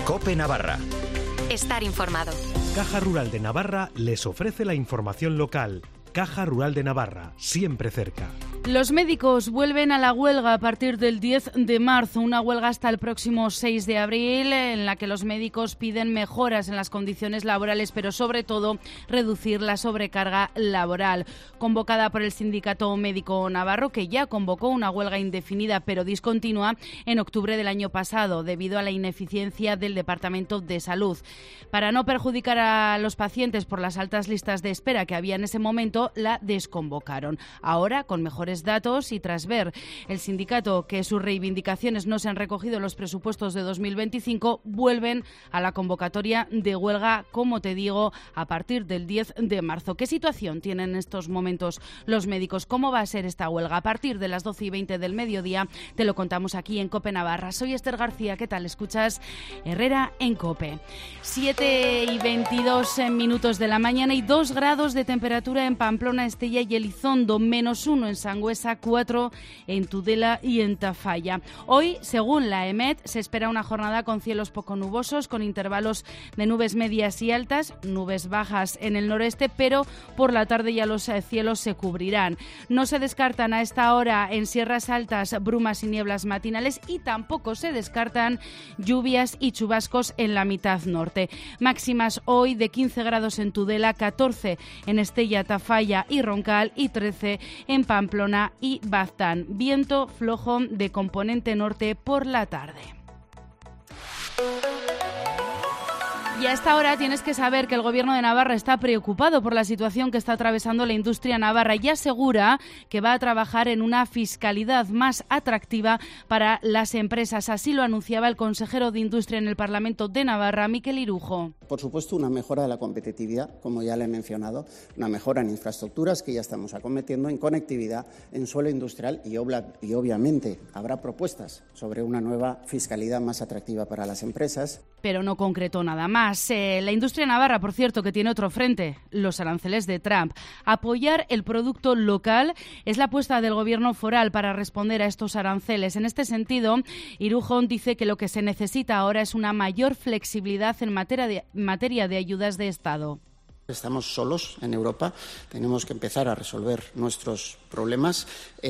COPE Navarra. Estar informado. Caja Rural de Navarra les ofrece la información local. Caja Rural de Navarra, siempre cerca. Los médicos vuelven a la huelga a partir del 10 de marzo, una huelga hasta el próximo 6 de abril, en la que los médicos piden mejoras en las condiciones laborales, pero sobre todo reducir la sobrecarga laboral. Convocada por el Sindicato Médico Navarro, que ya convocó una huelga indefinida pero discontinua en octubre del año pasado, debido a la ineficiencia del Departamento de Salud. Para no perjudicar a los pacientes por las altas listas de espera que había en ese momento, la desconvocaron. Ahora, con mejores datos y tras ver el sindicato que sus reivindicaciones no se han recogido en los presupuestos de 2025, vuelven a la convocatoria de huelga, como te digo, a partir del 10 de marzo. ¿Qué situación tienen en estos momentos los médicos? ¿Cómo va a ser esta huelga? A partir de las 12:20 del mediodía te lo contamos aquí en COPE Navarra. Soy Esther García, ¿qué tal? Escuchas Herrera en COPE. 7:22 minutos de la mañana y 2 grados de temperatura en Pamplona, Estella y Elizondo, -1 en Sangüesa, 4 en Tudela y en Tafalla. Hoy, según la EMET, se espera una jornada con cielos poco nubosos, con intervalos de nubes medias y altas, nubes bajas en el noreste, pero por la tarde ya los cielos se cubrirán. No se descartan a esta hora en sierras altas brumas y nieblas matinales y tampoco se descartan lluvias y chubascos en la mitad norte. Máximas hoy de 15 grados en Tudela, 14 en Estella, Tafalla y Roncal y 13 en Pamplona y Baztán. Viento flojo de componente norte por la tarde. Y a esta hora tienes que saber que el Gobierno de Navarra está preocupado por la situación que está atravesando la industria navarra y asegura que va a trabajar en una fiscalidad más atractiva para las empresas. Así lo anunciaba el consejero de Industria en el Parlamento de Navarra, Miquel Irujo. Por supuesto, una mejora de la competitividad, como ya le he mencionado, una mejora en infraestructuras que ya estamos acometiendo, en conectividad, en suelo industrial y obviamente habrá propuestas sobre una nueva fiscalidad más atractiva para las empresas. Pero no concretó nada más. La industria navarra, por cierto, que tiene otro frente, los aranceles de Trump. Apoyar el producto local es la apuesta del gobierno foral para responder a estos aranceles. En este sentido, Irujo dice que lo que se necesita ahora es una mayor flexibilidad en materia de ayudas de Estado. Estamos solos en Europa, tenemos que empezar a resolver nuestros problemas.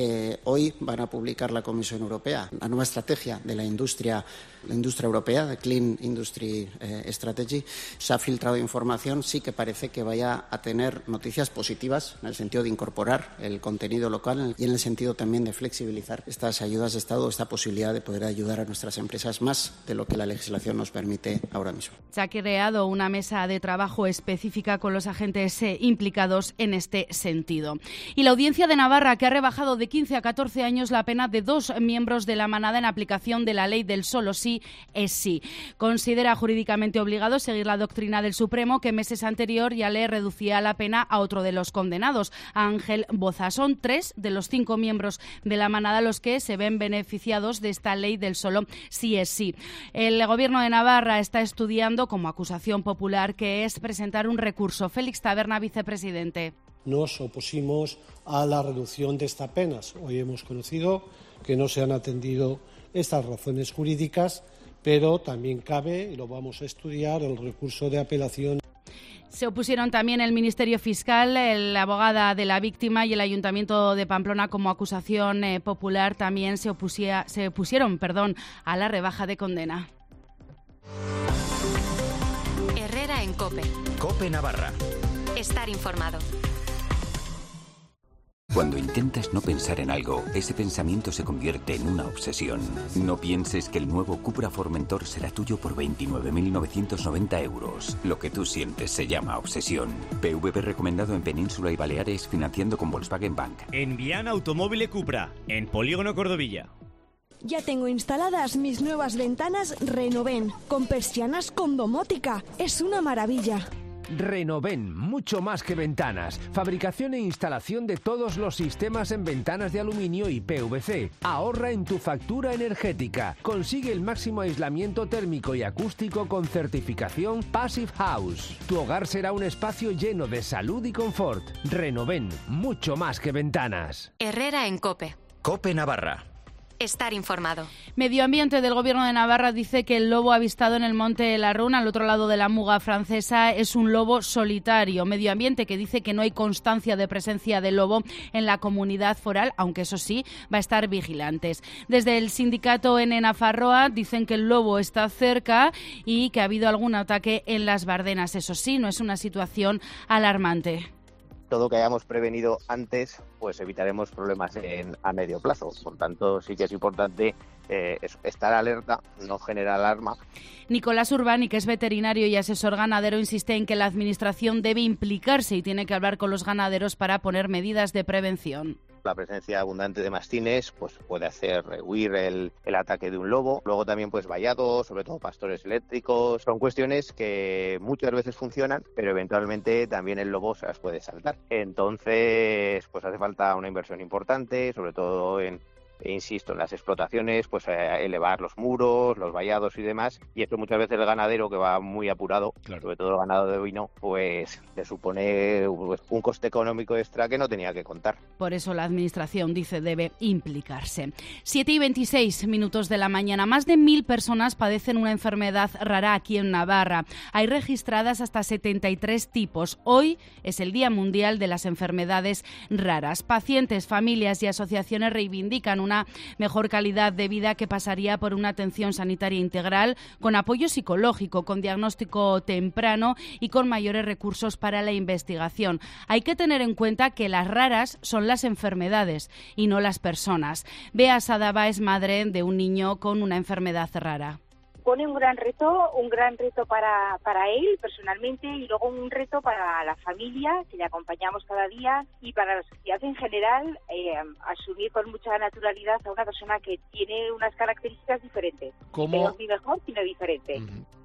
Hoy van a publicar la Comisión Europea la nueva estrategia de la industria europea, de Clean Industry Strategy. Se ha filtrado información, sí que parece que vaya a tener noticias positivas en el sentido de incorporar el contenido local y en el sentido también de flexibilizar estas ayudas de Estado, esta posibilidad de poder ayudar a nuestras empresas más de lo que la legislación nos permite ahora mismo. Se ha creado una mesa de trabajo específica con los agentes implicados en este sentido. Y la Audiencia de Navarra, que ha rebajado de 15 a 14 años la pena de 2 miembros de la manada en aplicación de la ley del solo sí es sí. Considera jurídicamente obligado seguir la doctrina del Supremo, que meses anterior ya le reducía la pena a otro de los condenados, a Ángel Boza. Son 3 de los 5 miembros de la manada los que se ven beneficiados de esta ley del solo sí es sí. El Gobierno de Navarra está estudiando, como acusación popular, que es presentar un recurso. Félix Taberna, vicepresidente. Nos opusimos a la reducción de estas penas. Hoy hemos conocido que no se han atendido estas razones jurídicas, pero también cabe, y lo vamos a estudiar, el recurso de apelación. Se opusieron también el Ministerio Fiscal, la abogada de la víctima y el Ayuntamiento de Pamplona como acusación popular. También se opusieron a la rebaja de condena. Herrera en COPE. COPE Navarra. Estar informado. Cuando intentas no pensar en algo, ese pensamiento se convierte en una obsesión. No pienses que el nuevo Cupra Formentor será tuyo por 29.990 euros. Lo que tú sientes se llama obsesión. PVP recomendado en Península y Baleares, financiando con Volkswagen Bank. En Viana Automóvil Cupra, en Polígono Cordovilla. Ya tengo instaladas mis nuevas ventanas Renoven, con persianas con domótica. Es una maravilla. Renoven, mucho más que ventanas. Fabricación e instalación de todos los sistemas en ventanas de aluminio y PVC. Ahorra en tu factura energética. Consigue el máximo aislamiento térmico y acústico con certificación Passive House. Tu hogar será un espacio lleno de salud y confort. Renoven, mucho más que ventanas. Herrera en COPE. COPE Navarra. Estar informado. Medio Ambiente del Gobierno de Navarra dice que el lobo avistado en el Monte de la Run, al otro lado de la Muga francesa, es un lobo solitario. Medio Ambiente que dice que no hay constancia de presencia de lobo en la comunidad foral, aunque eso sí, va a estar vigilantes. Desde el sindicato en Nafarroa dicen que el lobo está cerca y que ha habido algún ataque en las Bardenas. Eso sí, no es una situación alarmante. Todo lo que hayamos prevenido antes, pues evitaremos problemas a medio plazo. Por tanto, sí que es importante estar alerta, no generar alarma. Nicolás Urbani, que es veterinario y asesor ganadero, insiste en que la Administración debe implicarse y tiene que hablar con los ganaderos para poner medidas de prevención. La presencia abundante de mastines pues puede hacer huir el ataque de un lobo. Luego también pues vallados, sobre todo pastores eléctricos. Son cuestiones que muchas veces funcionan, pero eventualmente también el lobo se las puede saltar. Entonces pues hace falta una inversión importante, sobre todo insisto, en las explotaciones, pues elevar los muros, los vallados y demás, y esto muchas veces el ganadero, que va muy apurado, claro, sobre todo el ganado de ovino, pues le supone un coste económico extra que no tenía que contar. Por eso la Administración dice debe implicarse. 7:26 de la mañana. Más de 1.000 personas padecen una enfermedad rara aquí en Navarra. Hay registradas hasta 73 tipos. Hoy es el Día Mundial de las Enfermedades Raras. Pacientes, familias y asociaciones reivindican una mejor calidad de vida que pasaría por una atención sanitaria integral, con apoyo psicológico, con diagnóstico temprano y con mayores recursos para la investigación. Hay que tener en cuenta que las raras son las enfermedades y no las personas. Bea Sadaba es madre de un niño con una enfermedad rara. Pone un gran reto para él personalmente y luego un reto para la familia que le acompañamos cada día y para la sociedad en general, asumir con mucha naturalidad a una persona que tiene unas características diferentes. ¿Cómo? No ni mejor, sino diferente.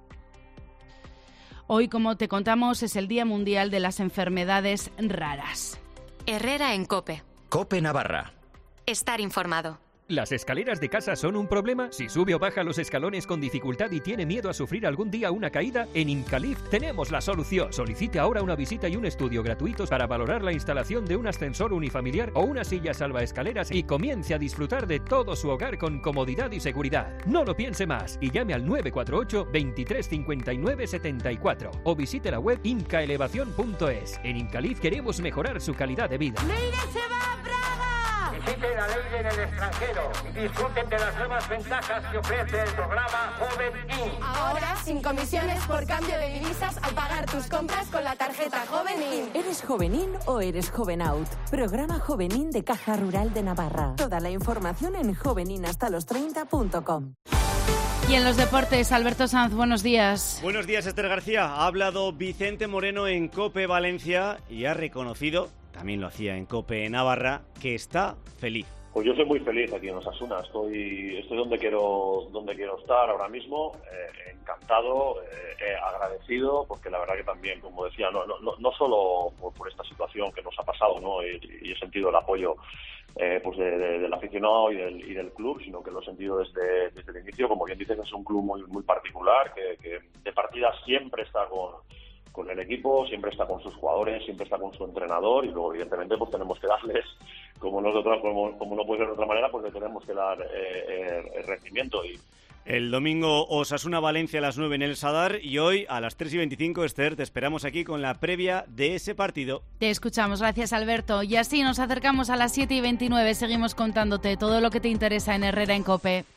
Hoy, como te contamos, es el Día Mundial de las Enfermedades Raras. Herrera en COPE. COPE Navarra. Estar informado. ¿Las escaleras de casa son un problema? Si sube o baja los escalones con dificultad y tiene miedo a sufrir algún día una caída, en Incalif tenemos la solución. Solicite ahora una visita y un estudio gratuitos para valorar la instalación de un ascensor unifamiliar o una silla salvaescaleras y comience a disfrutar de todo su hogar con comodidad y seguridad. No lo piense más y llame al 948 23 59 74 o visite la web incaelevación.es. En Incalif queremos mejorar su calidad de vida. ¡Leire se va a Praga! Visiten a Leire en el extranjero y disfruten de las nuevas ventajas que ofrece el programa Joven In. Ahora sin comisiones por cambio de divisas al pagar tus compras con la tarjeta Joven In. ¿Eres Joven In o eres Joven Out? Programa Joven In de Caja Rural de Navarra. Toda la información en joveninhastalostreinta.com. Y en los deportes, Alberto Sanz, buenos días. Buenos días, Esther García. Ha hablado Vicente Moreno en COPE Valencia y ha reconocido, también lo hacía en COPE Navarra, que está feliz. Pues yo soy muy feliz aquí en Osasuna. Estoy donde quiero estar ahora mismo, encantado, agradecido, porque la verdad que también, como decía, no solo por esta situación que nos ha pasado, ¿no? Y he sentido el apoyo pues del aficionado y del club, sino que lo he sentido desde el inicio. Como bien dices, es un club muy particular, que de partida siempre está con el equipo, siempre está con sus jugadores, siempre está con su entrenador, y luego evidentemente pues tenemos que darles, como no puede ser de otra manera, pues le tenemos que dar el rendimiento. El domingo Osasuna-Valencia a las 9 en el Sadar, y hoy a las 3:25, Esther, te esperamos aquí con la previa de ese partido. Te escuchamos, gracias Alberto. Y así nos acercamos a las 7:29, seguimos contándote todo lo que te interesa en Herrera en COPE.